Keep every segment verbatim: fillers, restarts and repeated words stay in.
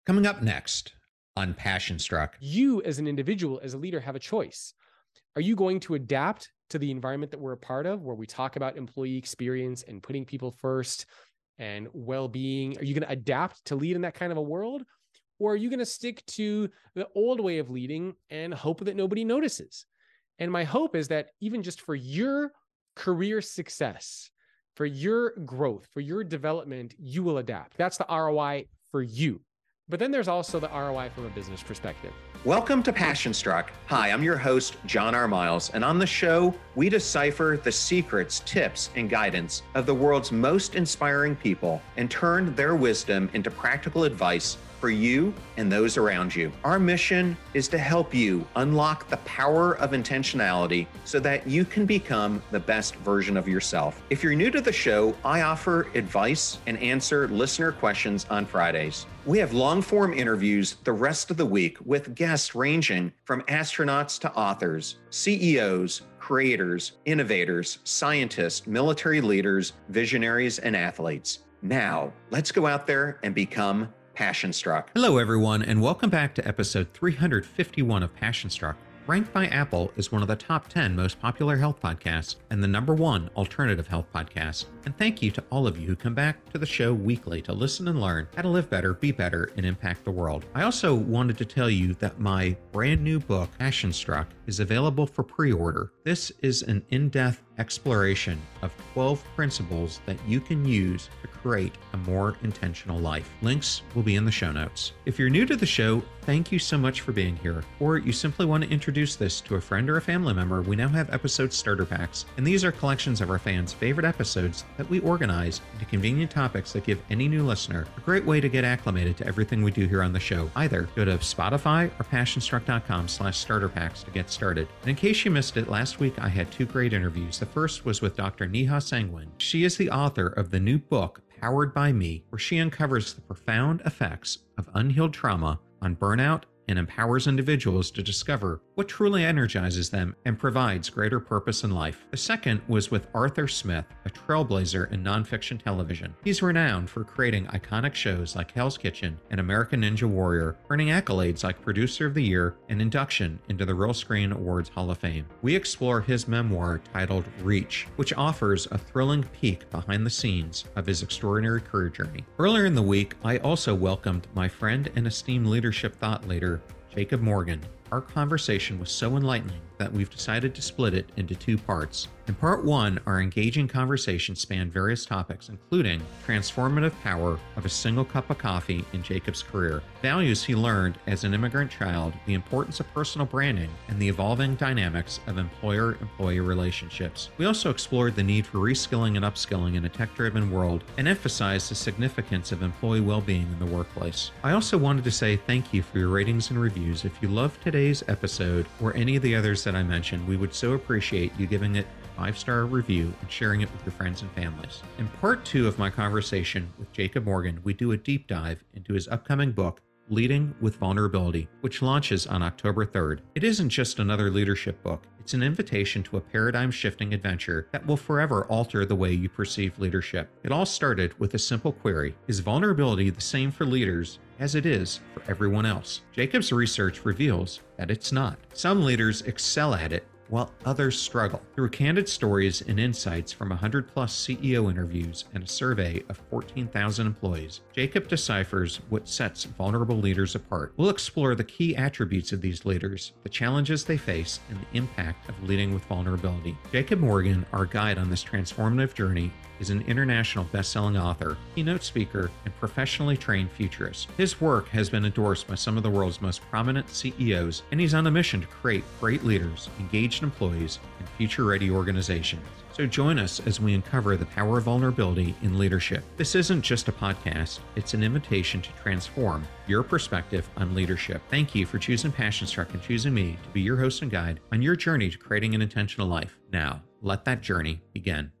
Coming up next on Passion Struck. You as an individual, as a leader, have a choice. Are you going to adapt to the environment that we're a part of, where we talk about employee experience and putting people first and well-being? Are you going to adapt to lead in that kind of a world? Or are you going to stick to the old way of leading and hope that nobody notices? And my hope is that even just for your career success, for your growth, for your development, you will adapt. That's the R O I for you. But then there's also the R O I from a business perspective. Welcome to Passion Struck. Hi, I'm your host, John R. Miles, and on the show, we decipher the secrets, tips, and guidance of the world's most inspiring people and turn their wisdom into practical advice for you and those around you. Our mission is to help you unlock the power of intentionality so that you can become the best version of yourself. If you're new to the show, I offer advice and answer listener questions on Fridays. We have long-form interviews the rest of the week with guests ranging from astronauts to authors, C E Os, creators, innovators, scientists, military leaders, visionaries, and athletes. Now, let's go out there and become Passion Struck. Hello, everyone, and welcome back to episode three hundred fifty-one of Passion Struck. Ranked by Apple as one of the top ten most popular health podcasts and the number one alternative health podcast. And thank you to all of you who come back to the show weekly to listen and learn how to live better, be better, and impact the world. I also wanted to tell you that my brand new book, Passion Struck, is available for pre-order. This is an in-depth exploration of twelve principles that you can use to create a more intentional life. Links will be in the show notes. If you're new to the show, thank you so much for being here. Or you simply want to introduce this to a friend or a family member, we now have episode starter packs. And these are collections of our fans' favorite episodes that we organize into convenient topics that give any new listener a great way to get acclimated to everything we do here on the show. Either go to Spotify or passionstruck.com slash starter packs to get started. And in case you missed it, last week I had two great interviews. The first was with Doctor Neha Sangwan. She is the author of the new book, Powered by Me, where she uncovers the profound effects of unhealed trauma on burnout and empowers individuals to discover what truly energizes them and provides greater purpose in life. The second was with Arthur Smith, a trailblazer in nonfiction television. He's renowned for creating iconic shows like Hell's Kitchen and American Ninja Warrior, earning accolades like Producer of the Year and induction into the Real Screen Awards Hall of Fame. We explore his memoir titled Reach, which offers a thrilling peek behind the scenes of his extraordinary career journey. Earlier in the week, I also welcomed my friend and esteemed leadership thought leader, Jacob Morgan. Our conversation was so enlightening that we've decided to split it into two parts. In part one, our engaging conversation spanned various topics, including transformative power of a single cup of coffee in Jacob's career, values he learned as an immigrant child, the importance of personal branding, and the evolving dynamics of employer-employee relationships. We also explored the need for reskilling and upskilling in a tech-driven world and emphasized the significance of employee well-being in the workplace. I also wanted to say thank you for your ratings and reviews. If you loved today's episode or any of the others that I mentioned, we would so appreciate you giving it five-star review and sharing it with your friends and families. In part two of my conversation with Jacob Morgan, we do a deep dive into his upcoming book, Leading with Vulnerability, which launches on October third. It isn't just another leadership book. It's an invitation to a paradigm-shifting adventure that will forever alter the way you perceive leadership. It all started with a simple query: is vulnerability the same for leaders as it is for everyone else? Jacob's research reveals that it's not. Some leaders excel at it, while others struggle. Through candid stories and insights from one hundred plus C E O interviews and a survey of fourteen thousand employees, Jacob deciphers what sets vulnerable leaders apart. We'll explore the key attributes of these leaders, the challenges they face, and the impact of leading with vulnerability. Jacob Morgan, our guide on this transformative journey, is an international best-selling author, keynote speaker, and professionally trained futurist. His work has been endorsed by some of the world's most prominent C E Os, and he's on a mission to create great leaders, engaged employees, and future-ready organizations. So join us as we uncover the power of vulnerability in leadership. This isn't just a podcast, it's an invitation to transform your perspective on leadership. Thank you for choosing Passion Struck and choosing me to be your host and guide on your journey to creating an intentional life. Now, let that journey begin.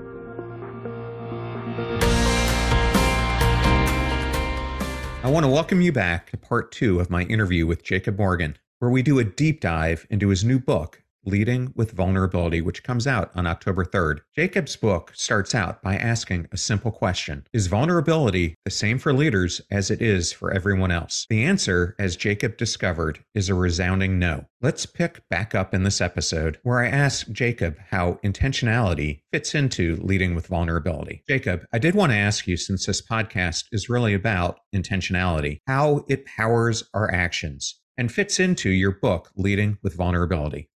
I want to welcome you back to part two of my interview with Jacob Morgan, where we do a deep dive into his new book, Leading with Vulnerability, which comes out on October third. Jacob's book starts out by asking a simple question: is vulnerability the same for leaders as it is for everyone else? The answer, as Jacob discovered, is a resounding no. Let's pick back up in this episode where I asked Jacob how intentionality fits into leading with vulnerability. Jacob, I did want to ask you, since this podcast is really about intentionality, how it powers our actions and fits into your book, Leading with Vulnerability.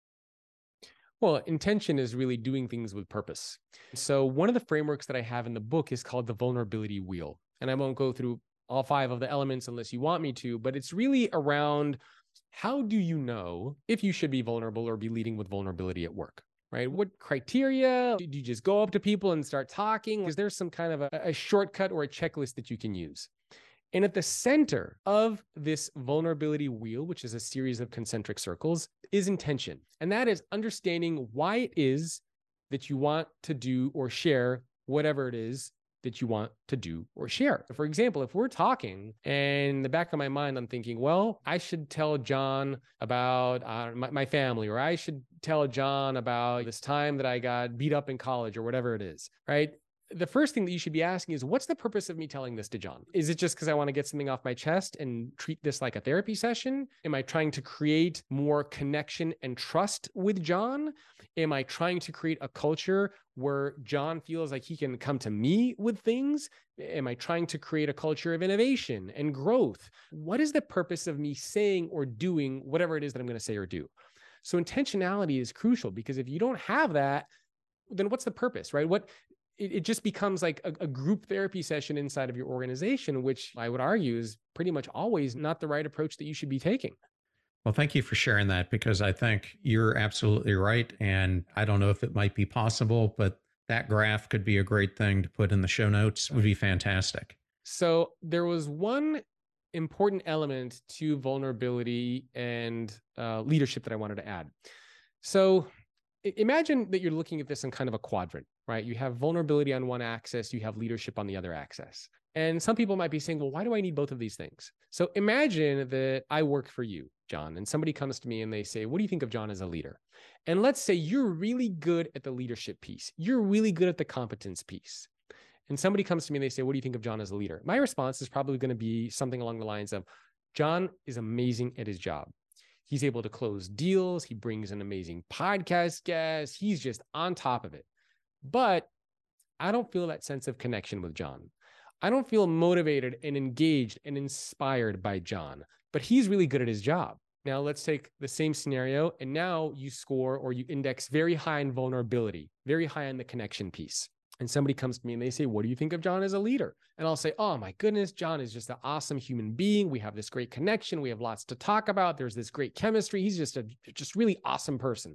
Well, intention is really doing things with purpose. So one of the frameworks that I have in the book is called the vulnerability wheel. And I won't go through all five of the elements unless you want me to, but it's really around how do you know if you should be vulnerable or be leading with vulnerability at work, right? What criteria? Do you just go up to people and start talking? Is there some kind of a, a shortcut or a checklist that you can use? And at the center of this vulnerability wheel, which is a series of concentric circles, is intention. And that is understanding why it is that you want to do or share whatever it is that you want to do or share. For example, if we're talking and in the back of my mind, I'm thinking, well, I should tell John about uh, my, my family, or I should tell John about this time that I got beat up in college or whatever it is, right? The first thing that you should be asking is, what's the purpose of me telling this to John? Is it just because I want to get something off my chest and treat this like a therapy session? Am I trying to create more connection and trust with John? Am I trying to create a culture where John feels like he can come to me with things? Am I trying to create a culture of innovation and growth? What is the purpose of me saying or doing whatever it is that I'm going to say or do? So intentionality is crucial, because if you don't have that, then what's the purpose, right? What It just becomes like a, a group therapy session inside of your organization, which I would argue is pretty much always not the right approach that you should be taking. Well, thank you for sharing that, because I think you're absolutely right. And I don't know if it might be possible, but that graph could be a great thing to put in the show notes. It would be fantastic. So there was one important element to vulnerability and uh, leadership that I wanted to add. So imagine that you're looking at this in kind of a quadrant, right? You have vulnerability on one axis, you have leadership on the other axis. And some people might be saying, well, why do I need both of these things? So imagine that I work for you, John, and somebody comes to me and they say, what do you think of John as a leader? And let's say you're really good at the leadership piece. You're really good at the competence piece. And somebody comes to me and they say, what do you think of John as a leader? My response is probably going to be something along the lines of, John is amazing at his job. He's able to close deals. He brings an amazing podcast guest. He's just on top of it. But I don't feel that sense of connection with John. I don't feel motivated and engaged and inspired by John, but he's really good at his job. Now let's take the same scenario, and now you score or you index very high in vulnerability, very high on the connection piece. And somebody comes to me and they say, what do you think of John as a leader? And I'll say, oh my goodness, John is just an awesome human being. We have this great connection. We have lots to talk about. There's this great chemistry. He's just a just really awesome person.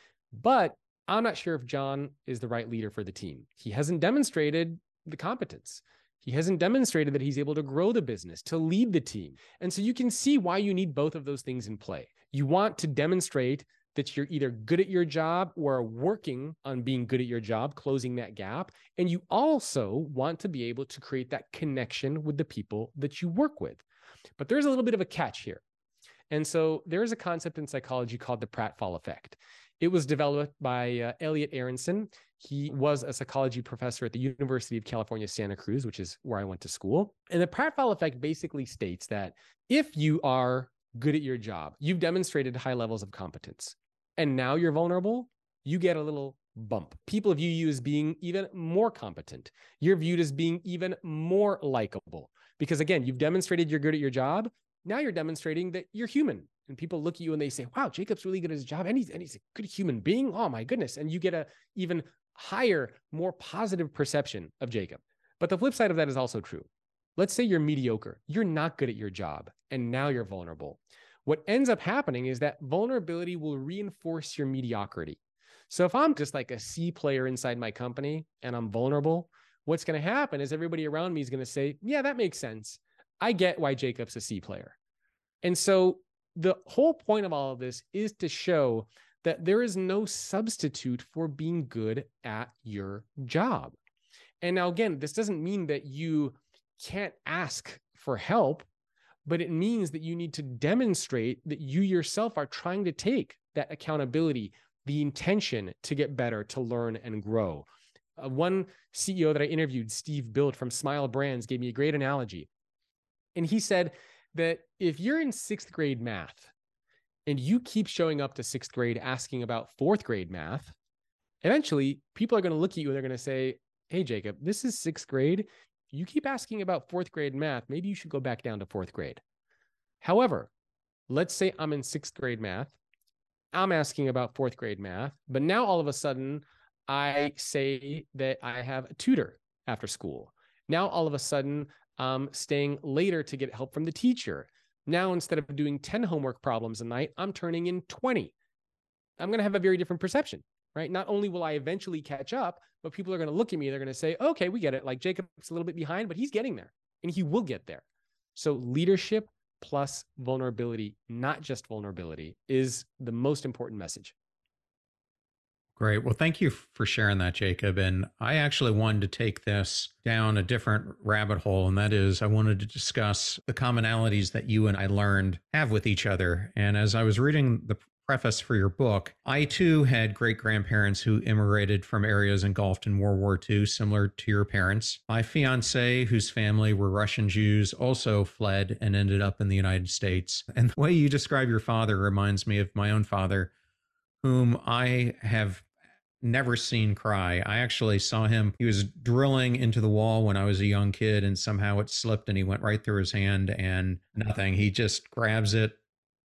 But I'm not sure if John is the right leader for the team. He hasn't demonstrated the competence. He hasn't demonstrated that he's able to grow the business, to lead the team. And so you can see why you need both of those things in play. You want to demonstrate that you're either good at your job or working on being good at your job, closing that gap. And you also want to be able to create that connection with the people that you work with. But there's a little bit of a catch here. And so there's a concept in psychology called the pratfall effect. It was developed by uh, Elliot Aronson. He was a psychology professor at the University of California, Santa Cruz, which is where I went to school. And the pratfall effect basically states that if you are good at your job, you've demonstrated high levels of competence, and now you're vulnerable, you get a little bump. People view you as being even more competent. You're viewed as being even more likable. Because again, you've demonstrated you're good at your job. Now you're demonstrating that you're human. And people look at you and they say, wow, Jacob's really good at his job. And he's, and he's a good human being. Oh my goodness. And you get a even higher, more positive perception of Jacob. But the flip side of that is also true. Let's say you're mediocre. You're not good at your job. And now you're vulnerable. What ends up happening is that vulnerability will reinforce your mediocrity. So if I'm just like a C player inside my company and I'm vulnerable, what's going to happen is everybody around me is going to say, yeah, that makes sense. I get why Jacob's a C player. And so the whole point of all of this is to show that there is no substitute for being good at your job. And now, again, this doesn't mean that you can't ask for help, but it means that you need to demonstrate that you yourself are trying to take that accountability, the intention to get better, to learn and grow. Uh, one C E O that I interviewed, Steve Bilt from Smile Brands, gave me a great analogy. And he said that if you're in sixth grade math and you keep showing up to sixth grade asking about fourth grade math, eventually people are going to look at you and they're going to say, hey, Jacob, this is sixth grade. You keep asking about fourth grade math. Maybe you should go back down to fourth grade. However, let's say I'm in sixth grade math. I'm asking about fourth grade math, but now all of a sudden I say that I have a tutor after school. Now all of a sudden I'm staying later to get help from the teacher. Now, instead of doing ten homework problems a night, I'm turning in twenty. I'm going to have a very different perception, right? Not only will I eventually catch up, but people are going to look at me. They're going to say, okay, we get it. Like Jacob's a little bit behind, but he's getting there and he will get there. So leadership plus vulnerability, not just vulnerability, is the most important message. Great. Well, thank you for sharing that, Jacob. And I actually wanted to take this down a different rabbit hole, and that is I wanted to discuss the commonalities that you and I learned have with each other. And as I was reading the preface for your book, I too had great-grandparents who immigrated from areas engulfed in World War Two, similar to your parents. My fiance, whose family were Russian Jews, also fled and ended up in the United States. And the way you describe your father reminds me of my own father, whom I have never seen cry. I actually saw him, he was drilling into the wall when I was a young kid, and somehow it slipped and he went right through his hand and nothing. He just grabs it.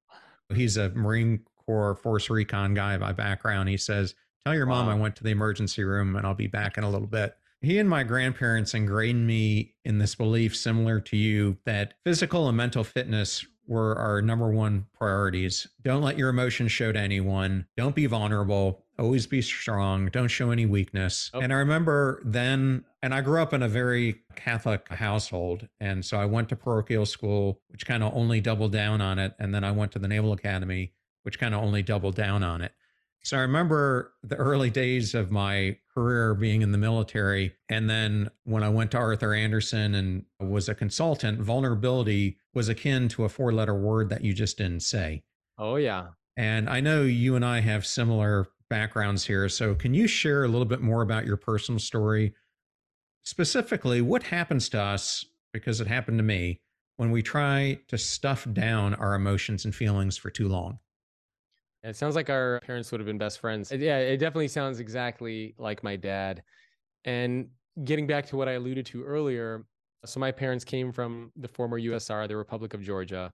He's a Marine Corps Force Recon guy by background. He says, tell your mom I went to the emergency room and I'll be back in a little bit. He and my grandparents ingrained me in this belief, similar to you, that physical and mental fitness were our number one priorities. Don't let your emotions show to anyone. Don't be vulnerable. Always be strong. Don't show any weakness. Oh. And I remember then, and I grew up in a very Catholic household. And so I went to parochial school, which kind of only doubled down on it. And then I went to the Naval Academy, which kind of only doubled down on it. So I remember the early days of my career being in the military. And then when I went to Arthur Andersen and was a consultant, vulnerability was akin to a four-letter word that you just didn't say. Oh, yeah. And I know you and I have similar backgrounds here. So can you share a little bit more about your personal story? Specifically, what happens to us, because it happened to me, when we try to stuff down our emotions and feelings for too long? It sounds like our parents would have been best friends. Yeah, it definitely sounds exactly like my dad. And getting back to what I alluded to earlier, so my parents came from the former U S S R, the Republic of Georgia.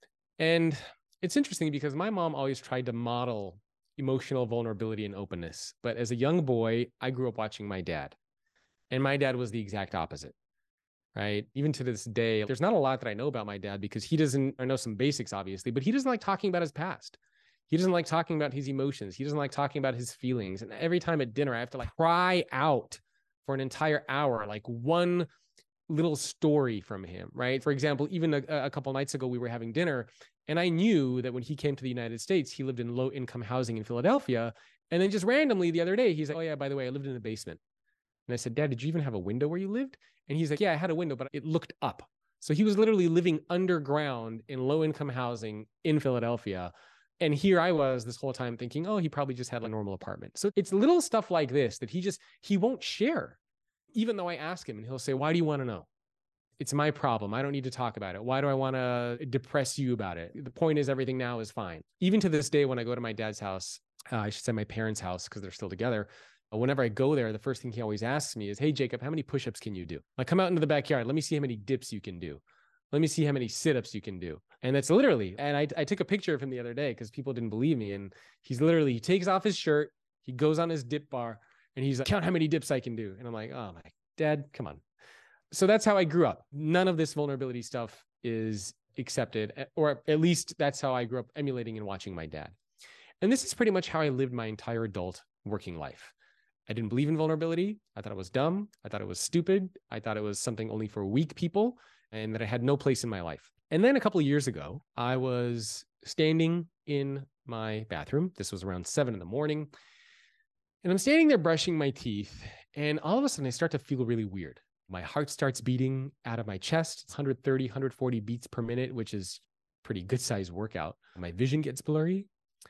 And it's interesting because my mom always tried to model emotional vulnerability and openness. But as a young boy, I grew up watching my dad. And my dad was the exact opposite, right? Even to this day, there's not a lot that I know about my dad because he doesn't, I know some basics, obviously, but he doesn't like talking about his past. He doesn't like talking about his emotions. He doesn't like talking about his feelings. And every time at dinner, I have to like cry out for an entire hour, like one little story from him, right? For example, even a, a couple nights ago, we were having dinner and I knew that when he came to the United States, he lived in low income housing in Philadelphia. And then just randomly the other day, he's like, oh yeah, by the way, I lived in the basement. And I said, Dad, did you even have a window where you lived? And he's like, yeah, I had a window, but it looked up. So he was literally living underground in low income housing in Philadelphia. And here I was this whole time thinking, oh, he probably just had a normal apartment. So it's little stuff like this that he just, he won't share. Even though I ask him and he'll say, why do you want to know? It's my problem. I don't need to talk about it. Why do I want to depress you about it? The point is everything now is fine. Even to this day, when I go to my dad's house, uh, I should say my parents' house because they're still together. Uh, whenever I go there, the first thing he always asks me is, hey, Jacob, how many push-ups can you do? Like, come out into the backyard. Let me see how many dips you can do. Let me see how many sit-ups you can do. And that's literally, and I, I took a picture of him the other day because people didn't believe me. And he's literally, he takes off his shirt, he goes on his dip bar and he's like, count how many dips I can do. And I'm like, oh my dad, come on. So that's how I grew up. None of this vulnerability stuff is accepted, or at least that's how I grew up emulating and watching my dad. And this is pretty much how I lived my entire adult working life. I didn't believe in vulnerability. I thought it was dumb. I thought it was stupid. I thought it was something only for weak people and that I had no place in my life. And then a couple of years ago, I was standing in my bathroom. This was around seven in the morning. And I'm standing there brushing my teeth. And all of a sudden, I start to feel really weird. My heart starts beating out of my chest. It's one thirty, one forty beats per minute, which is pretty good sized workout. My vision gets blurry.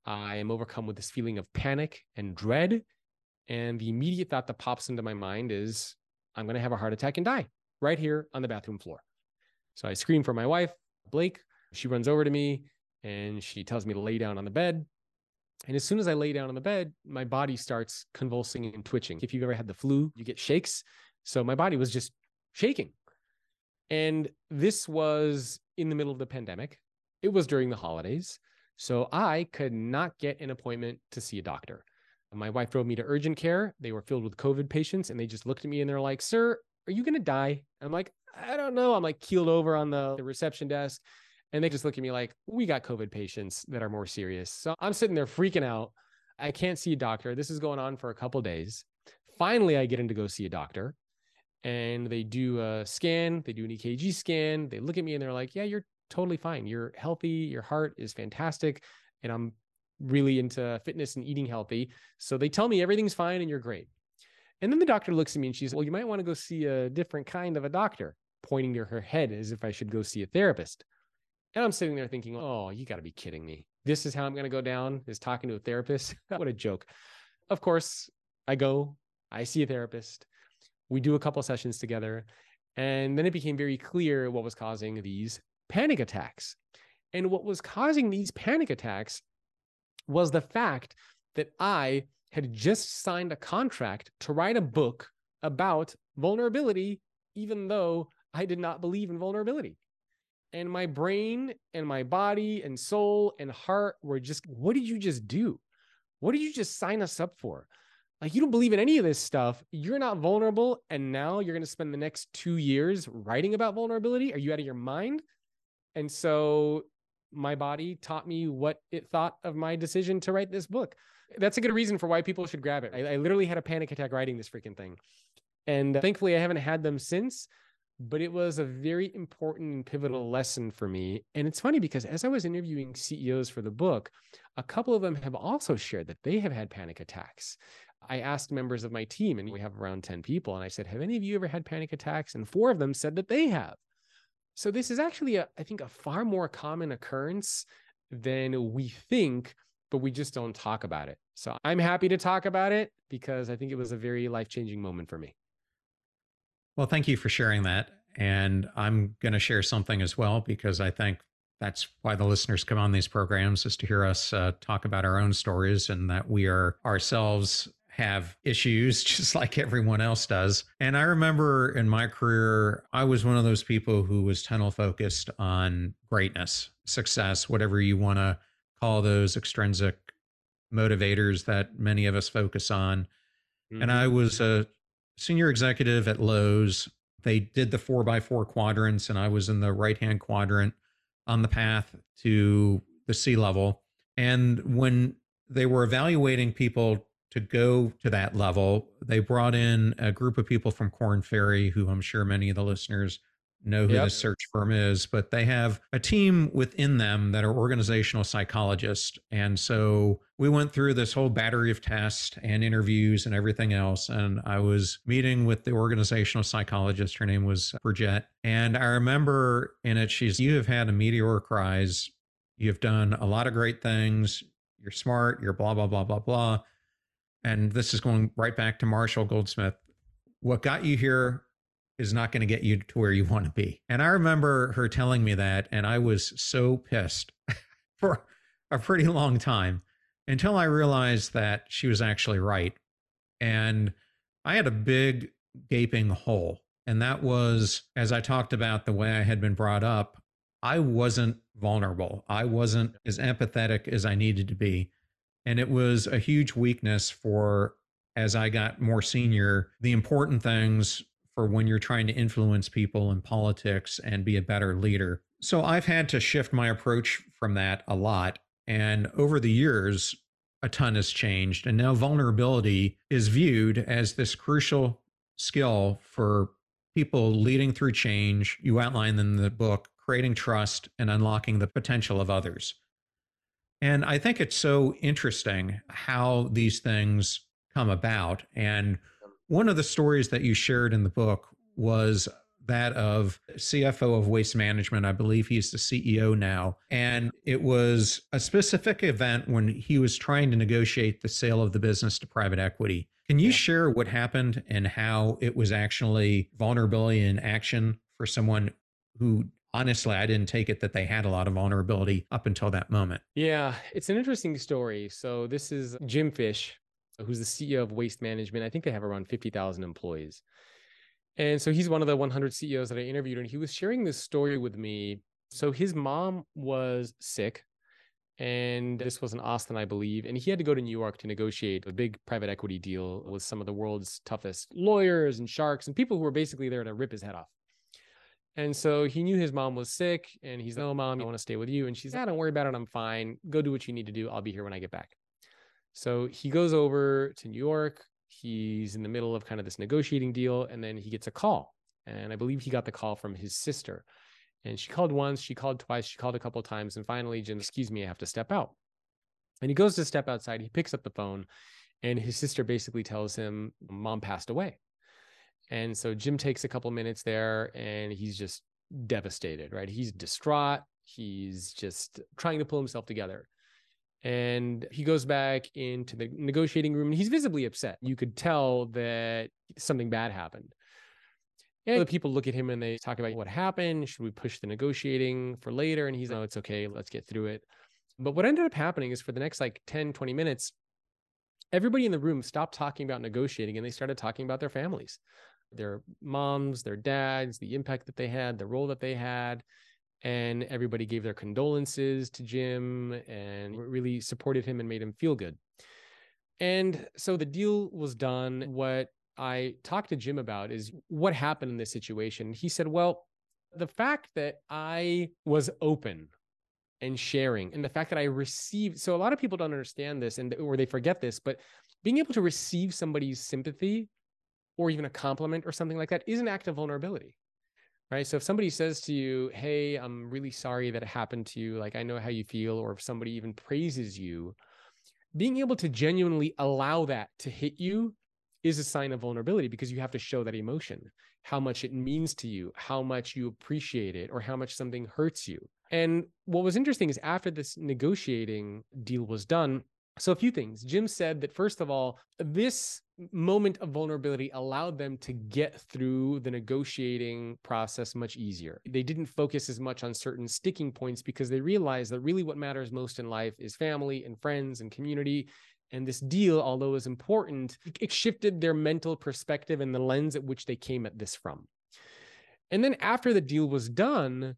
I am overcome with this feeling of panic and dread. And the immediate thought that pops into my mind is, I'm going to have a heart attack and die right here on the bathroom floor. So I scream for my wife, Blake. She runs over to me and she tells me to lay down on the bed. And as soon as I lay down on the bed, my body starts convulsing and twitching. If you've ever had the flu, you get shakes. So my body was just shaking. And this was in the middle of the pandemic. It was during the holidays. So I could not get an appointment to see a doctor. My wife drove me to urgent care. They were filled with COVID patients, and they just looked at me and they're like, "Sir, are you going to die?" I'm like, "I don't know." I'm like keeled over on the, the reception desk. And they just look at me like, "We got COVID patients that are more serious." So I'm sitting there freaking out. I can't see a doctor. This is going on for a couple of days. Finally, I get in to go see a doctor, and they do a scan. They do an E K G scan. They look at me and they're like, "Yeah, you're totally fine. You're healthy. Your heart is fantastic." And I'm really into fitness and eating healthy. So they tell me everything's fine and you're great. And then the doctor looks at me and she's, "Well, you might want to go see a different kind of a doctor," pointing to her head as if I should go see a therapist. And I'm sitting there thinking, "Oh, you got to be kidding me. This is how I'm going to go down, is talking to a therapist." What a joke. Of course, I go, I see a therapist. We do a couple sessions together. And then it became very clear what was causing these panic attacks. And what was causing these panic attacks was the fact that I had just signed a contract to write a book about vulnerability, even though I did not believe in vulnerability. And my brain and my body and soul and heart were just, "What did you just do? What did you just sign us up for? Like, you don't believe in any of this stuff. You're not vulnerable. And now you're going to spend the next two years writing about vulnerability. Are you out of your mind?" And so my body taught me what it thought of my decision to write this book. That's a good reason for why people should grab it. I, I literally had a panic attack writing this freaking thing. And thankfully, I haven't had them since. But it was a very important and pivotal lesson for me. And it's funny because as I was interviewing C E Os for the book, a couple of them have also shared that they have had panic attacks. I asked members of my team, and we have around ten people, and I said, "Have any of you ever had panic attacks?" And four of them said that they have. So this is actually, a, I think, a far more common occurrence than we think, but we just don't talk about it. So I'm happy to talk about it because I think it was a very life-changing moment for me. Well, thank you for sharing that. And I'm going to share something as well, because I think that's why the listeners come on these programs, is to hear us uh, talk about our own stories, and that we are ourselves have issues just like everyone else does. And I remember in my career, I was one of those people who was tunnel focused on greatness, success, whatever you want to call those extrinsic motivators that many of us focus on. Mm-hmm. And I was a senior executive at Lowe's. They did the four by four quadrants, and I was in the right-hand quadrant on the path to the C-level. And when they were evaluating people to go to that level, they brought in a group of people from Korn Ferry, who I'm sure many of the listeners know who yep. this search firm is, but they have a team within them that are organizational psychologists. And so we went through this whole battery of tests and interviews and everything else. And I was meeting with the organizational psychologist. Her name was Bridget. And I remember in it, she's, "You have had a meteoric rise. You've done a lot of great things. You're smart. You're blah, blah, blah, blah, blah." And this is going right back to Marshall Goldsmith. "What got you here is not going to get you to where you want to be." And I remember her telling me that, and I was so pissed for a pretty long time, until I realized that she was actually right. And I had a big gaping hole. And that was, as I talked about the way I had been brought up, I wasn't vulnerable. I wasn't as empathetic as I needed to be. And it was a huge weakness for, as I got more senior, the important things for when you're trying to influence people in politics and be a better leader. So I've had to shift my approach from that a lot. And over the years, a ton has changed. And now vulnerability is viewed as this crucial skill for people leading through change. You outline in the book, creating trust and unlocking the potential of others. And I think it's so interesting how these things come about. And one of the stories that you shared in the book was that of C F O of Waste Management. I believe he's the C E O now. And it was a specific event when he was trying to negotiate the sale of the business to private equity. Can you yeah. share what happened and how it was actually vulnerability in action for someone who, honestly, I didn't take it that they had a lot of vulnerability up until that moment? Yeah, it's an interesting story. So this is Jim Fish, who's the C E O of Waste Management. I think they have around fifty thousand employees. And so he's one of the one hundred C E Os that I interviewed, and he was sharing this story with me. So his mom was sick, and this was in Austin, I believe, and he had to go to New York to negotiate a big private equity deal with some of the world's toughest lawyers and sharks and people who were basically there to rip his head off. And so he knew his mom was sick, and he's, "No, Mom, I want to stay with you." And she's, "Ah, don't worry about it. I'm fine. Go do what you need to do. I'll be here when I get back." So he goes over to New York. He's in the middle of kind of this negotiating deal, and then he gets a call. And I believe he got the call from his sister. And she called once, she called twice, she called a couple of times. And finally, "Jim, excuse me, I have to step out." And he goes to step outside. He picks up the phone, and his sister basically tells him, "Mom passed away." And so Jim takes a couple minutes there, and he's just devastated, right? He's distraught. He's just trying to pull himself together. And he goes back into the negotiating room, and he's visibly upset. You could tell that something bad happened. And the people look at him and they talk about what happened. Should we push the negotiating for later? And he's like, "No, it's okay. Let's get through it." But what ended up happening is for the next like ten, twenty minutes, everybody in the room stopped talking about negotiating, and they started talking about their families, their moms, their dads, the impact that they had, the role that they had. And everybody gave their condolences to Jim and really supported him and made him feel good. And so the deal was done. What I talked to Jim about is what happened in this situation. He said, "Well, the fact that I was open and sharing, and the fact that I received," so a lot of people don't understand this, and or they forget this, but being able to receive somebody's sympathy or even a compliment or something like that is an act of vulnerability. Right. So if somebody says to you, "Hey, I'm really sorry that it happened to you. Like, I know how you feel," or if somebody even praises you, being able to genuinely allow that to hit you is a sign of vulnerability, because you have to show that emotion, how much it means to you, how much you appreciate it, or how much something hurts you. And what was interesting is after this negotiating deal was done, so a few things. Jim said that, first of all, this moment of vulnerability allowed them to get through the negotiating process much easier. They didn't focus as much on certain sticking points because they realized that really what matters most in life is family and friends and community. And this deal, although is important, it shifted their mental perspective and the lens at which they came at this from. And then after the deal was done,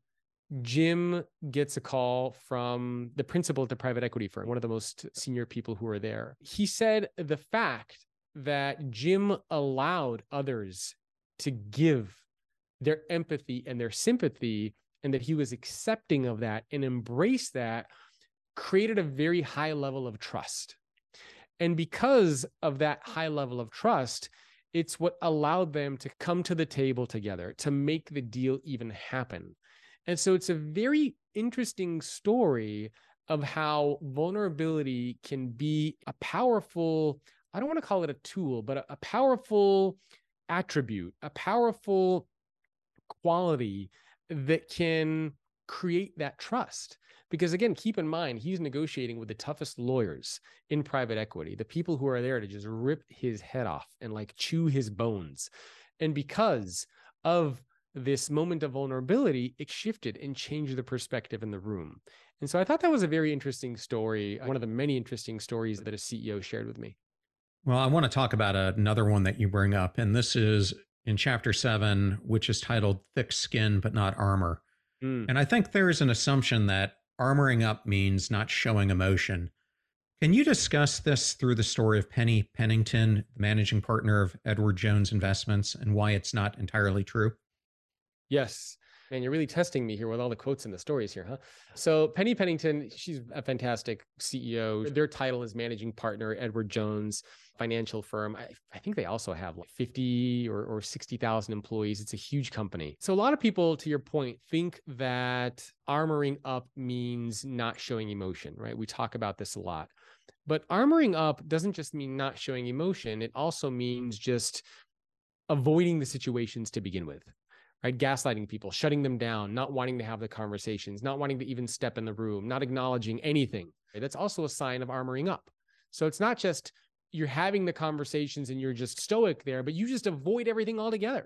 Jim gets a call from the principal at the private equity firm, one of the most senior people who are there. He said the fact that Jim allowed others to give their empathy and their sympathy, and that he was accepting of that and embraced that, created a very high level of trust. And because of that high level of trust, it's what allowed them to come to the table together, to make the deal even happen. And so it's a very interesting story of how vulnerability can be a powerful, I don't want to call it a tool, but a, a powerful attribute, a powerful quality that can create that trust. Because again, keep in mind, he's negotiating with the toughest lawyers in private equity, the people who are there to just rip his head off and like chew his bones. And because of this moment of vulnerability, it shifted and changed the perspective in the room. And so I thought that was a very interesting story, one of the many interesting stories that a C E O shared with me. Well, I want to talk about another one that you bring up, and this is in chapter seven, which is titled Thick Skin But Not Armor. Mm. And I think there is an assumption that armoring up means not showing emotion. Can you discuss this through the story of Penny Pennington, the managing partner of Edward Jones Investments, and why it's not entirely true? Yes. Man, you're really testing me here with all the quotes and the stories here, huh? So Penny Pennington, she's a fantastic C E O. Their title is managing partner, Edward Jones financial firm. I, I think they also have like fifty or, or sixty thousand employees. It's a huge company. So a lot of people, to your point, think that armoring up means not showing emotion, right? We talk about this a lot. But armoring up doesn't just mean not showing emotion. It also means just avoiding the situations to begin with. right? Gaslighting people, shutting them down, not wanting to have the conversations, not wanting to even step in the room, not acknowledging anything. That's also a sign of armoring up. So it's not just you're having the conversations and you're just stoic there, but you just avoid everything altogether.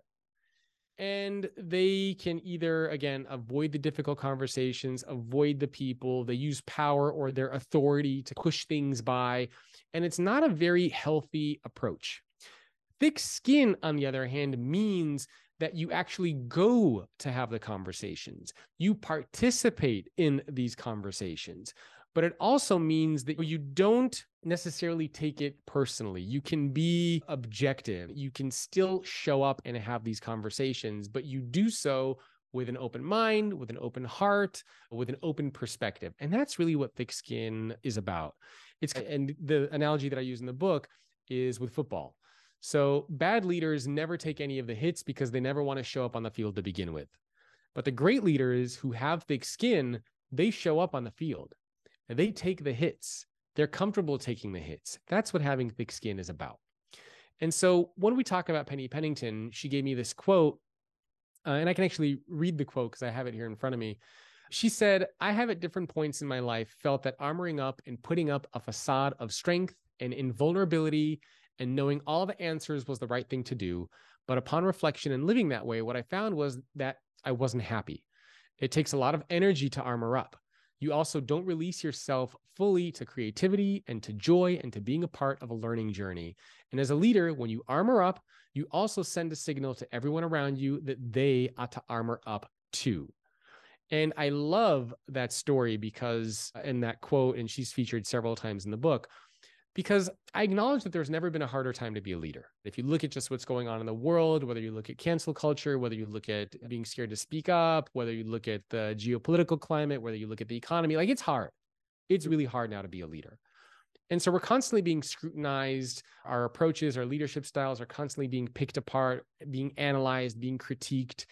And they can either, again, avoid the difficult conversations, avoid the people, they use power or their authority to push things by. And it's not a very healthy approach. Thick skin, on the other hand, means that you actually go to have the conversations. You participate in these conversations. But it also means that you don't necessarily take it personally. You can be objective. You can still show up and have these conversations, but you do so with an open mind, with an open heart, with an open perspective. And that's really what thick skin is about. It's, and the analogy that I use in the book is with football. So bad leaders never take any of the hits because they never want to show up on the field to begin with. But the great leaders who have thick skin, they show up on the field. And they take the hits. They're comfortable taking the hits. That's what having thick skin is about. And so when we talk about Penny Pennington, she gave me this quote, uh, and I can actually read the quote because I have it here in front of me. She said, "I have at different points in my life felt that armoring up and putting up a facade of strength and invulnerability and knowing all the answers was the right thing to do. But upon reflection and living that way, what I found was that I wasn't happy. It takes a lot of energy to armor up. You also don't release yourself fully to creativity and to joy and to being a part of a learning journey. And as a leader, when you armor up, you also send a signal to everyone around you that they ought to armor up too." And I love that story because, in that quote, and she's featured several times in the book, because I acknowledge that there's never been a harder time to be a leader. If you look at just what's going on in the world, whether you look at cancel culture, whether you look at being scared to speak up, whether you look at the geopolitical climate, whether you look at the economy, like it's hard. It's really hard now to be a leader. And so we're constantly being scrutinized. Our approaches, our leadership styles are constantly being picked apart, being analyzed, being critiqued.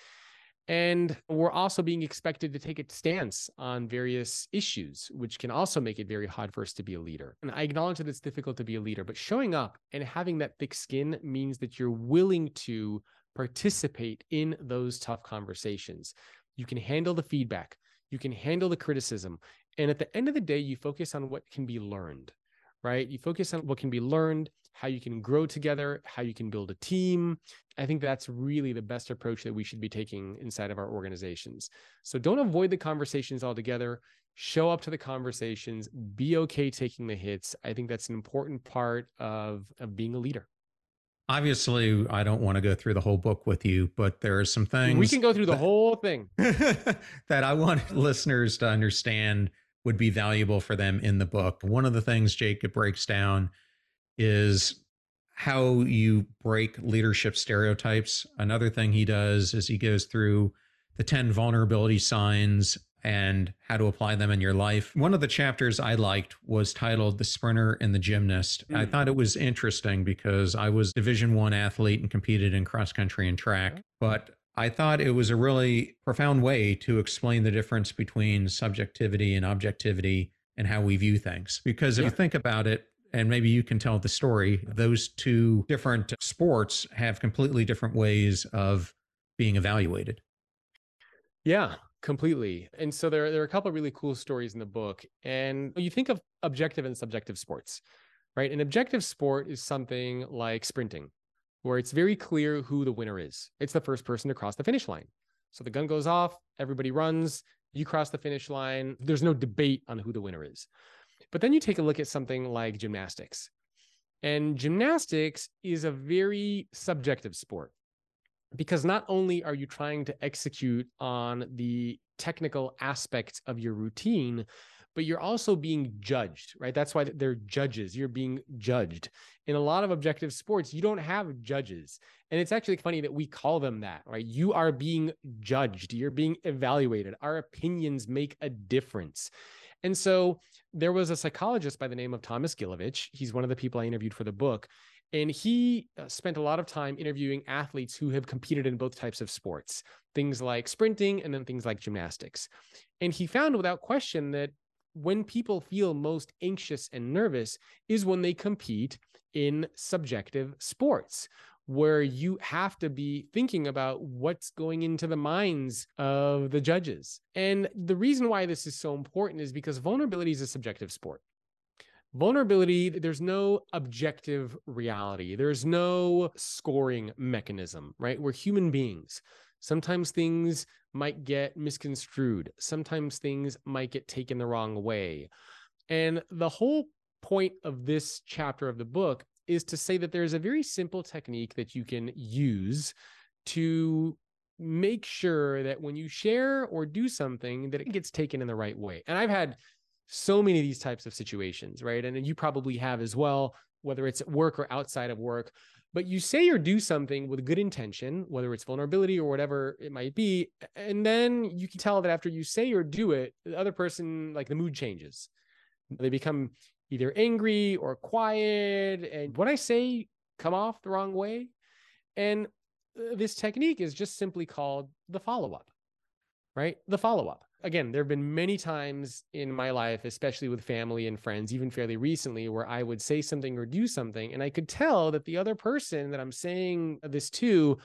And we're also being expected to take a stance on various issues, which can also make it very hard for us to be a leader. And I acknowledge that it's difficult to be a leader, but showing up and having that thick skin means that you're willing to participate in those tough conversations. You can handle the feedback. You can handle the criticism. And at the end of the day, you focus on what can be learned, right? You focus on what can be learned, how you can grow together, how you can build a team. I think that's really the best approach that we should be taking inside of our organizations. So don't avoid the conversations altogether. Show up to the conversations. Be okay taking the hits. I think that's an important part of, of being a leader. Obviously, I don't want to go through the whole book with you, but there are some things we can go through the that, whole thing that I want listeners to understand would be valuable for them in the book. One of the things Jacob breaks down is how you break leadership stereotypes. Another thing he does is he goes through the ten vulnerability signs and how to apply them in your life. One of the chapters I liked was titled The Sprinter and the Gymnast. Mm. I thought it was interesting because I was Division One athlete and competed in cross country and track, but I thought it was a really profound way to explain the difference between subjectivity and objectivity and how we view things. Because if yeah. you think about it, and maybe you can tell the story, those two different sports have completely different ways of being evaluated. Yeah, completely. And so there, there are a couple of really cool stories in the book. And you think of objective and subjective sports, right? An objective sport is something like sprinting, where it's very clear who the winner is. It's the first person to cross the finish line. So the gun goes off, everybody runs, you cross the finish line. There's no debate on who the winner is. But then you take a look at something like gymnastics. And gymnastics is a very subjective sport because not only are you trying to execute on the technical aspects of your routine, but you're also being judged, right? That's why they're judges. You're being judged. In a lot of objective sports, you don't have judges. And it's actually funny that we call them that, right? You are being judged. You're being evaluated. Our opinions make a difference. And so there was a psychologist by the name of Thomas Gilovich. He's one of the people I interviewed for the book. And he spent a lot of time interviewing athletes who have competed in both types of sports, things like sprinting and then things like gymnastics. And he found without question that when people feel most anxious and nervous is when they compete in subjective sports, where you have to be thinking about what's going into the minds of the judges. And the reason why this is so important is because vulnerability is a subjective sport. Vulnerability, there's no objective reality. There's no scoring mechanism, right? We're human beings. Sometimes things might get misconstrued. Sometimes things might get taken the wrong way. And the whole point of this chapter of the book is to say that there's a very simple technique that you can use to make sure that when you share or do something, that it gets taken in the right way. And I've had so many of these types of situations, right? And you probably have as well, whether it's at work or outside of work. But you say or do something with good intention, whether it's vulnerability or whatever it might be. And then you can tell that after you say or do it, the other person, like the mood changes. They become either angry or quiet. And what I say come off the wrong way. And this technique is just simply called the follow-up, right? The follow-up. Again, there have been many times in my life, especially with family and friends, even fairly recently, where I would say something or do something, and I could tell that the other person that I'm saying this to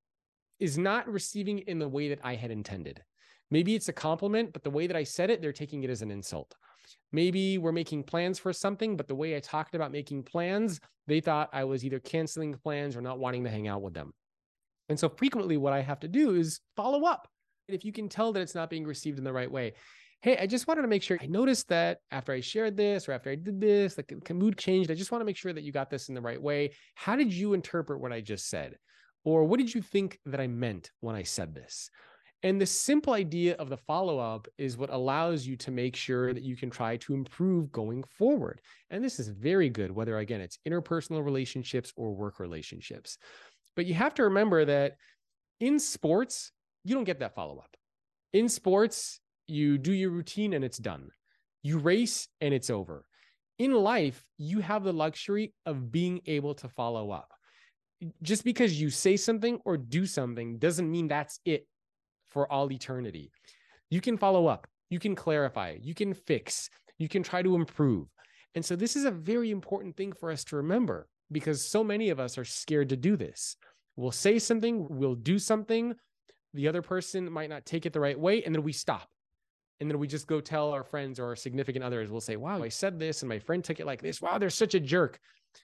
is not receiving it in the way that I had intended. Maybe it's a compliment, but the way that I said it, they're taking it as an insult. Maybe we're making plans for something, but the way I talked about making plans, they thought I was either canceling plans or not wanting to hang out with them. And so frequently what I have to do is follow up. If you can tell that it's not being received in the right way, hey, I just wanted to make sure I noticed that after I shared this or after I did this, like the mood changed. I just want to make sure that you got this in the right way. How did you interpret what I just said? Or what did you think that I meant when I said this? And the simple idea of the follow-up is what allows you to make sure that you can try to improve going forward. And this is very good, whether, again, it's interpersonal relationships or work relationships. But you have to remember that in sports, you don't get that follow-up. In sports, you do your routine and it's done. You race and it's over. In life, you have the luxury of being able to follow up. Just because you say something or do something doesn't mean that's it for all eternity. You can follow up, you can clarify, you can fix, you can try to improve. And so this is a very important thing for us to remember, because so many of us are scared to do this. We'll say something, we'll do something, the other person might not take it the right way, and then we stop. And then we just go tell our friends or our significant others. We'll say, wow, I said this and my friend took it like this. Wow, they're such a jerk.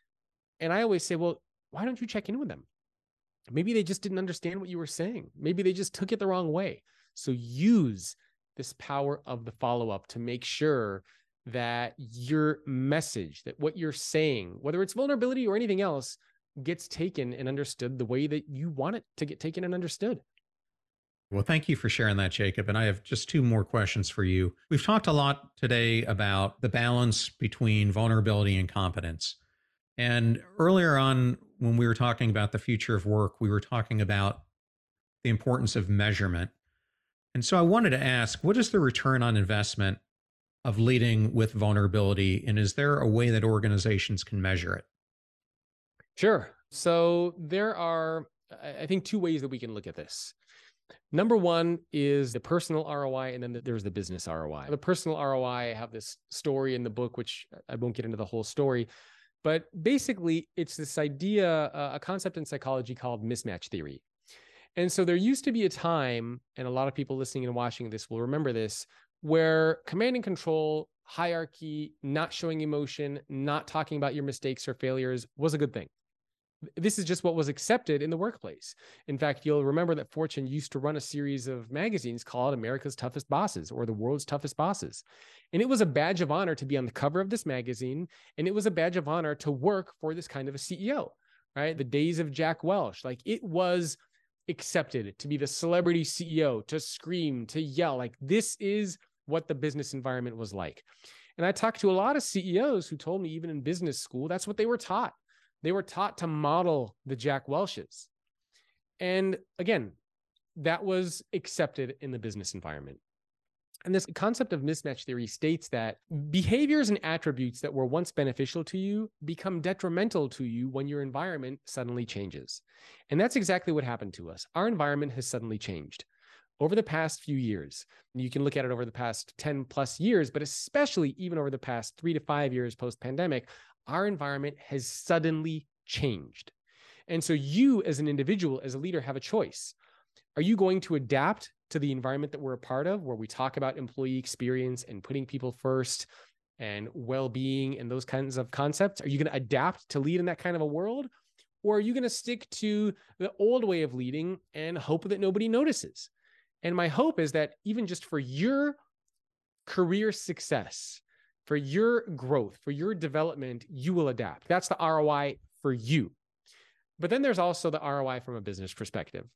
And I always say, well, why don't you check in with them? Maybe they just didn't understand what you were saying. Maybe they just took it the wrong way. So use this power of the follow-up to make sure that your message, that what you're saying, whether it's vulnerability or anything else, gets taken and understood the way that you want it to get taken and understood. Well, thank you for sharing that, Jacob. And I have just two more questions for you. We've talked a lot today about the balance between vulnerability and competence. And earlier on, when we were talking about the future of work, we were talking about the importance of measurement. And so I wanted to ask, what is the return on investment of leading with vulnerability? And is there a way that organizations can measure it? Sure. So there are, I think, two ways that we can look at this. Number one is the personal R O I, and then there's the business R O I. The personal R O I, I have this story in the book, which I won't get into the whole story, but basically it's this idea, uh, a concept in psychology called mismatch theory. And so there used to be a time, and a lot of people listening and watching this will remember this, where command and control, hierarchy, not showing emotion, not talking about your mistakes or failures was a good thing. This is just what was accepted in the workplace. In fact, you'll remember that Fortune used to run a series of magazines called America's Toughest Bosses or the World's Toughest Bosses. And it was a badge of honor to be on the cover of this magazine. And it was a badge of honor to work for this kind of a C E O, right? The days of Jack Welch, like it was accepted to be the celebrity C E O, to scream, to yell, like this is what the business environment was like. And I talked to a lot of C E Os who told me even in business school, that's what they were taught. They were taught to model the Jack Welches. And again, that was accepted in the business environment. And this concept of mismatch theory states that behaviors and attributes that were once beneficial to you become detrimental to you when your environment suddenly changes. And that's exactly what happened to us. Our environment has suddenly changed over the past few years. You can look at it over the past ten plus years, but especially even over the past three to five years post-pandemic, our environment has suddenly changed. And so you as an individual, as a leader, have a choice. Are you going to adapt to the environment that we're a part of, where we talk about employee experience and putting people first and well-being and those kinds of concepts? Are you going to adapt to lead in that kind of a world? Or are you going to stick to the old way of leading and hope that nobody notices? And my hope is that even just for your career success, for your growth, for your development, you will adapt. That's the R O I for you. But then there's also the R O I from a business perspective.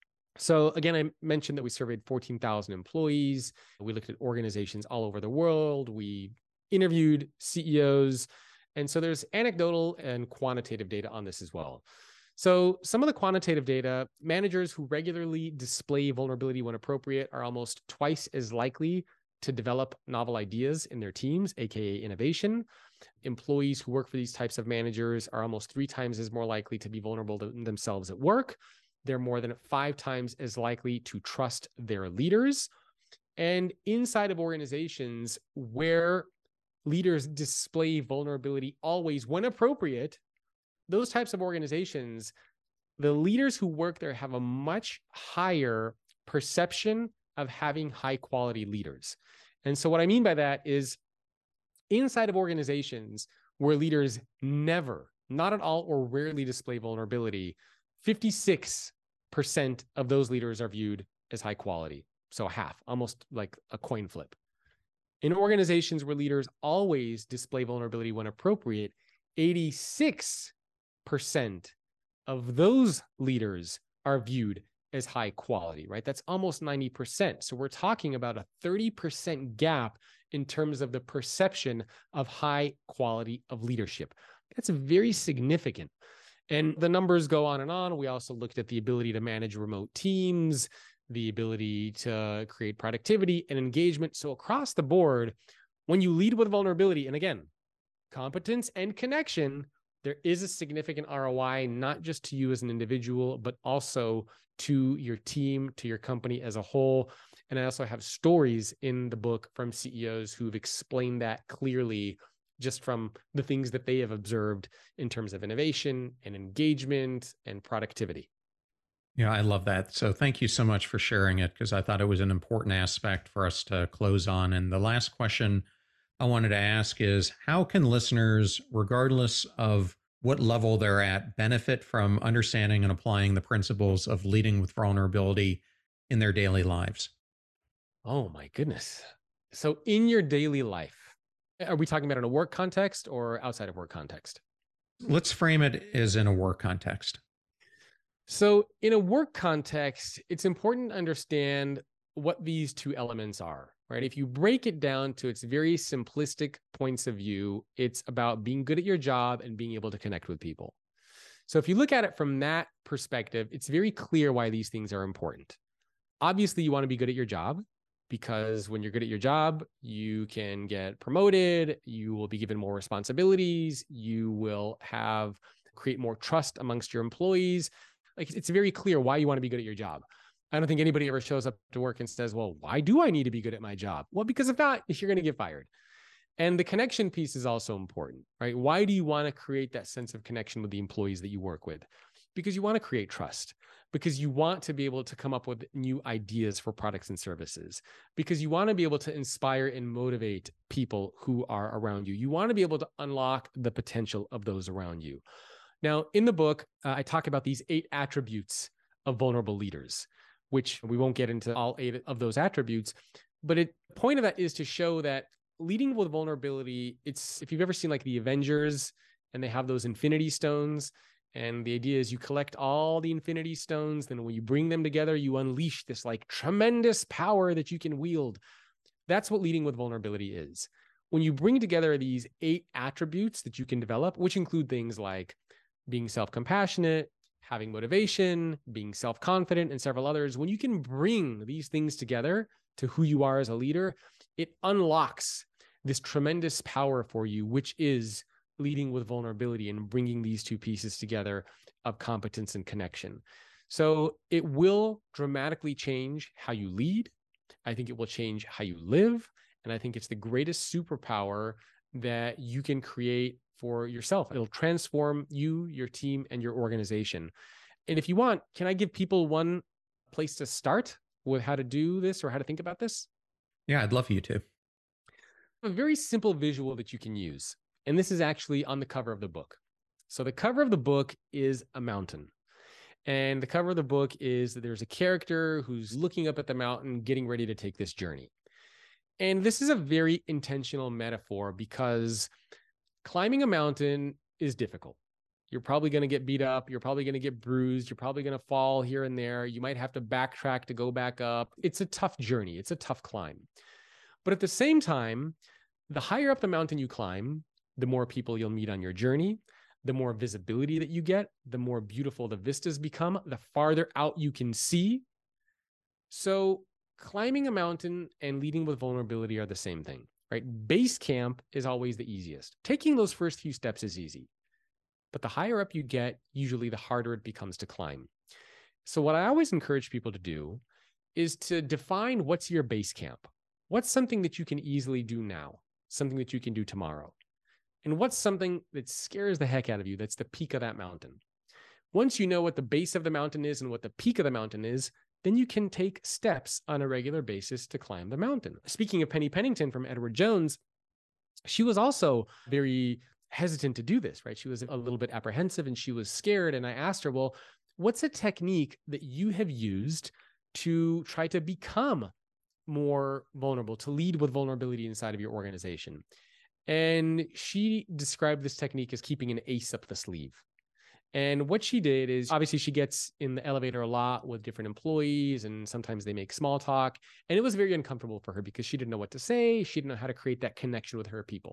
So again, I mentioned that we surveyed fourteen thousand employees. We looked at organizations all over the world. We interviewed C E Os. And so there's anecdotal and quantitative data on this as well. So some of the quantitative data, managers who regularly display vulnerability when appropriate are almost twice as likely to develop novel ideas in their teams, aka innovation. Employees who work for these types of managers are almost three times as more likely to be vulnerable to themselves at work. They're more than five times as likely to trust their leaders. And inside of organizations where leaders display vulnerability always when appropriate, those types of organizations, the leaders who work there have a much higher perception of having high quality leaders. And so what I mean by that is inside of organizations where leaders never, not at all, or rarely display vulnerability, fifty-six percent of those leaders are viewed as high quality. So half, almost like a coin flip. In organizations where leaders always display vulnerability when appropriate, eighty-six percent of those leaders are viewed as high quality, right? That's almost ninety percent. So we're talking about a thirty percent gap in terms of the perception of high quality of leadership. That's very significant. And the numbers go on and on. We also looked at the ability to manage remote teams, the ability to create productivity and engagement. So across the board, when you lead with vulnerability, and again, competence and connection, there is a significant R O I, not just to you as an individual, but also to your team, to your company as a whole. And I also have stories in the book from C E Os who've explained that clearly, just from the things that they have observed in terms of innovation and engagement and productivity. Yeah, I love that. So thank you so much for sharing it, because I thought it was an important aspect for us to close on. And the last question I wanted to ask is, how can listeners, regardless of what level they're at, benefit from understanding and applying the principles of leading with vulnerability in their daily lives? Oh my goodness. So in your daily life, are we talking about in a work context or outside of work context? Let's frame it as in a work context. So in a work context, it's important to understand what these two elements are, right? If you break it down to its very simplistic points of view, it's about being good at your job and being able to connect with people. So if you look at it from that perspective, it's very clear why these things are important. Obviously, you want to be good at your job, because when you're good at your job, you can get promoted, you will be given more responsibilities, you will have create more trust amongst your employees. Like, it's very clear why you want to be good at your job. I don't think anybody ever shows up to work and says, well, why do I need to be good at my job? Well, because if not, you're going to get fired. And the connection piece is also important, right? Why do you want to create that sense of connection with the employees that you work with? Because you want to create trust, because you want to be able to come up with new ideas for products and services, because you want to be able to inspire and motivate people who are around you. You want to be able to unlock the potential of those around you. Now, in the book, uh, I talk about these eight attributes of vulnerable leaders, which we won't get into all eight of those attributes. But it, the point of that is to show that leading with vulnerability, it's, if you've ever seen like the Avengers and they have those Infinity Stones, and the idea is you collect all the Infinity Stones, then when you bring them together, you unleash this like tremendous power that you can wield. That's what leading with vulnerability is. When you bring together these eight attributes that you can develop, which include things like being self-compassionate, having motivation, being self-confident, and several others, when you can bring these things together to who you are as a leader, it unlocks this tremendous power for you, which is leading with vulnerability and bringing these two pieces together of competence and connection. So it will dramatically change how you lead. I think it will change how you live. And I think it's the greatest superpower that you can create for yourself. It'll transform you, your team, and your organization. And if you want, can I give people one place to start with how to do this or how to think about this? Yeah, I'd love you to. A very simple visual that you can use. And this is actually on the cover of the book. So the cover of the book is a mountain. And the cover of the book is that there's a character who's looking up at the mountain, getting ready to take this journey. And this is a very intentional metaphor because climbing a mountain is difficult. You're probably going to get beat up. You're probably going to get bruised. You're probably going to fall here and there. You might have to backtrack to go back up. It's a tough journey. It's a tough climb. But at the same time, the higher up the mountain you climb, the more people you'll meet on your journey, the more visibility that you get, the more beautiful the vistas become, the farther out you can see. So climbing a mountain and leading with vulnerability are the same thing, right? Base camp is always the easiest. Taking those first few steps is easy. But the higher up you get, usually the harder it becomes to climb. So what I always encourage people to do is to define what's your base camp. What's something that you can easily do now? Something that you can do tomorrow? And what's something that scares the heck out of you that's the peak of that mountain? Once you know what the base of the mountain is and what the peak of the mountain is, then you can take steps on a regular basis to climb the mountain. Speaking of Penny Pennington from Edward Jones, she was also very hesitant to do this, right? She was a little bit apprehensive and she was scared. And I asked her, well, what's a technique that you have used to try to become more vulnerable, to lead with vulnerability inside of your organization? And she described this technique as keeping an ace up the sleeve. And what she did is, obviously she gets in the elevator a lot with different employees and sometimes they make small talk. And it was very uncomfortable for her because she didn't know what to say. She didn't know how to create that connection with her people.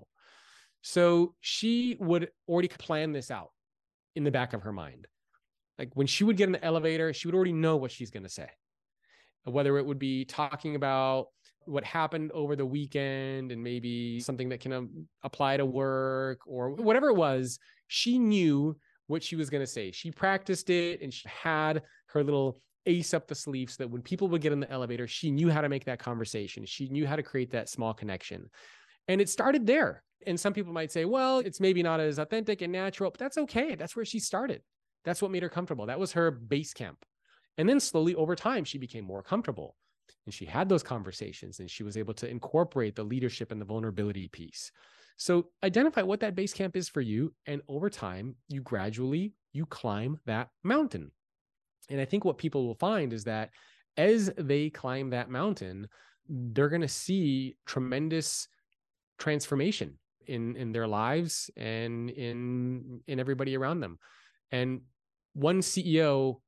So she would already plan this out in the back of her mind. Like when she would get in the elevator, she would already know what she's going to say. Whether it would be talking about what happened over the weekend and maybe something that can um, apply to work or whatever it was, she knew what she was going to say. She practiced it and she had her little ace up the sleeve so that when people would get in the elevator, she knew how to make that conversation. She knew how to create that small connection. And it started there. And some people might say, well, it's maybe not as authentic and natural, but that's okay. That's where she started. That's what made her comfortable. That was her base camp. And then slowly over time, she became more comfortable and she had those conversations and she was able to incorporate the leadership and the vulnerability piece. So identify what that base camp is for you. And over time, you gradually, you climb that mountain. And I think what people will find is that as they climb that mountain, they're going to see tremendous transformation in, in their lives and in, in everybody around them. And one C E O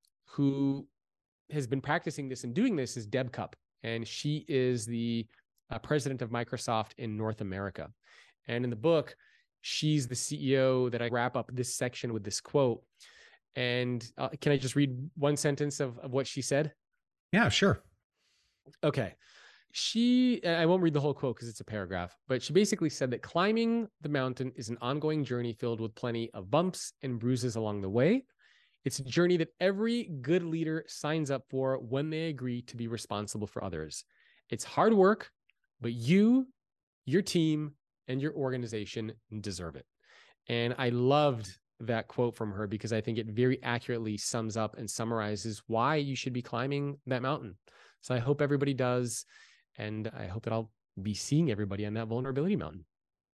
who has been practicing this and doing this is Deb Cupp. And she is the uh, president of Microsoft in North America. And in the book, she's the C E O that I wrap up this section with this quote. And uh, can I just read one sentence of, of what she said? Yeah, sure. Okay. She, I won't read the whole quote because it's a paragraph, but she basically said that climbing the mountain is an ongoing journey filled with plenty of bumps and bruises along the way. It's a journey that every good leader signs up for when they agree to be responsible for others. It's hard work, but you, your team, and your organization deserve it. And I loved that quote from her because I think it very accurately sums up and summarizes why you should be climbing that mountain. So I hope everybody does. And I hope that I'll be seeing everybody on that vulnerability mountain.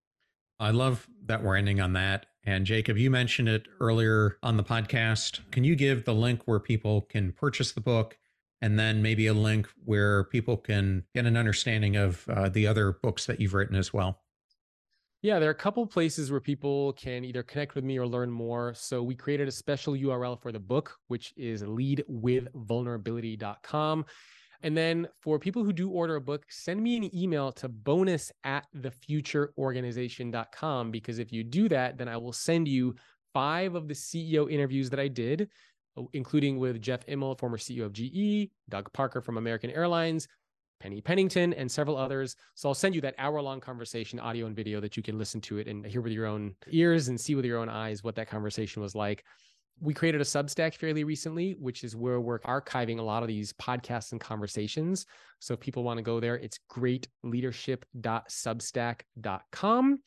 I love that we're ending on that. And Jacob, you mentioned it earlier on the podcast. Can you give the link where people can purchase the book and then maybe a link where people can get an understanding of uh, the other books that you've written as well? Yeah, there are a couple places where people can either connect with me or learn more. So we created a special U R L for the book, which is lead with vulnerability dot com. And then for people who do order a book, send me an email to bonus at the future organization dot com, because if you do that, then I will send you five of the C E O interviews that I did, including with Jeff Immelt, former C E O of G E, Doug Parker from American Airlines, Penny Pennington, and several others. So I'll send you that hour-long conversation, audio and video, that you can listen to it and hear with your own ears and see with your own eyes what that conversation was like. We created a Substack fairly recently, which is where we're archiving a lot of these podcasts and conversations. So if people want to go there, it's great leadership dot substack dot com.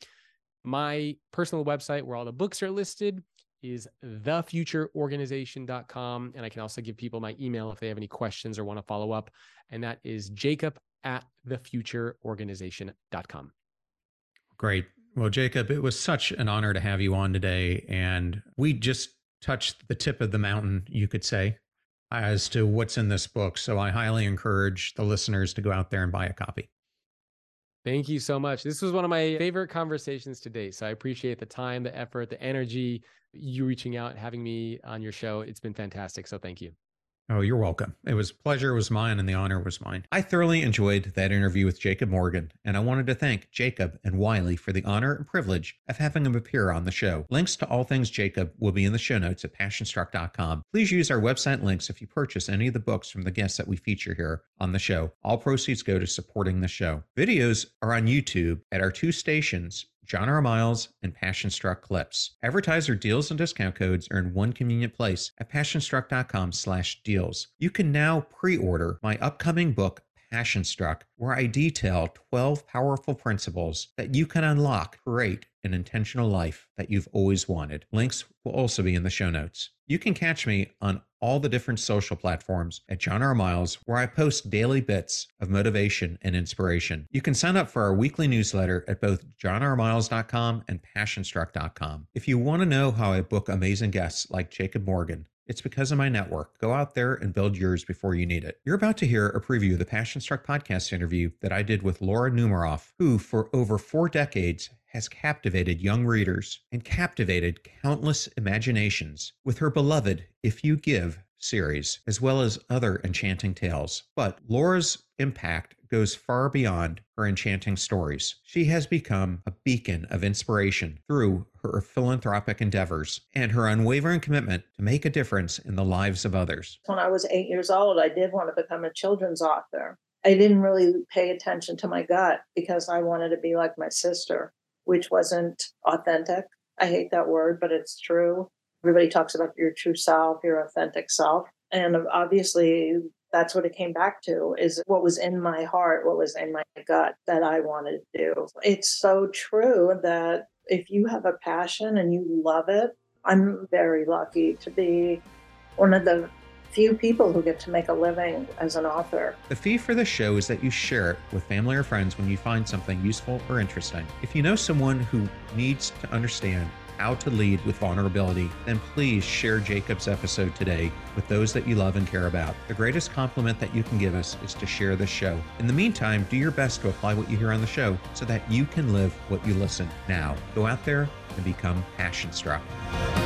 My personal website where all the books are listed is the future organization dot com. And I can also give people my email if they have any questions or want to follow up. And that is Jacob at the future organization dot com. Great. Well, Jacob, it was such an honor to have you on today. And we just touched the tip of the mountain, you could say, as to what's in this book. So I highly encourage the listeners to go out there and buy a copy. Thank you so much. This was one of my favorite conversations to date. So I appreciate the time, the effort, the energy, you reaching out, having me on your show. It's been fantastic. So thank you. Oh, you're welcome. It was pleasure was mine and the honor was mine. I thoroughly enjoyed that interview with Jacob Morgan, and I wanted to thank Jacob and Wiley for the honor and privilege of having him appear on the show. Links to all things Jacob will be in the show notes at passion struck dot com. Please use our website links if you purchase any of the books from the guests that we feature here on the show. All proceeds go to supporting the show. Videos are on YouTube at our two stations, John R. Miles and Passion Struck Clips. Advertiser deals and discount codes are in one convenient place at passion struck dot com slash deals. You can now pre-order my upcoming book, Passion Struck, where I detail twelve powerful principles that you can unlock to create an intentional life that you've always wanted. Links will also be in the show notes. You can catch me on all the different social platforms at John R. Miles, where I post daily bits of motivation and inspiration. You can sign up for our weekly newsletter at both john r miles dot com and passion struck dot com. If you want to know how I book amazing guests like Jacob Morgan, it's because of my network. Go out there and build yours before you need it. You're about to hear a preview of the Passion Struck podcast interview that I did with Laura Numeroff, who for over four decades has captivated young readers and captivated countless imaginations with her beloved If You Give series, as well as other enchanting tales. But Laura's impact goes far beyond her enchanting stories. She has become a beacon of inspiration through her philanthropic endeavors and her unwavering commitment to make a difference in the lives of others. When I was eight years old, I did want to become a children's author. I didn't really pay attention to my gut because I wanted to be like my sister, which wasn't authentic. I hate that word, but it's true. Everybody talks about your true self, your authentic self. And obviously, that's what it came back to, is what was in my heart, what was in my gut that I wanted to do. It's so true that if you have a passion and you love it, I'm very lucky to be one of the few people who get to make a living as an author. The fee for the show is that you share it with family or friends when you find something useful or interesting. If you know someone who needs to understand how to lead with vulnerability, then please share Jacob's episode today with those that you love and care about. The greatest compliment that you can give us is to share this show. In the meantime, do your best to apply what you hear on the show so that you can live what you listen. Now, go out there and become passion struck.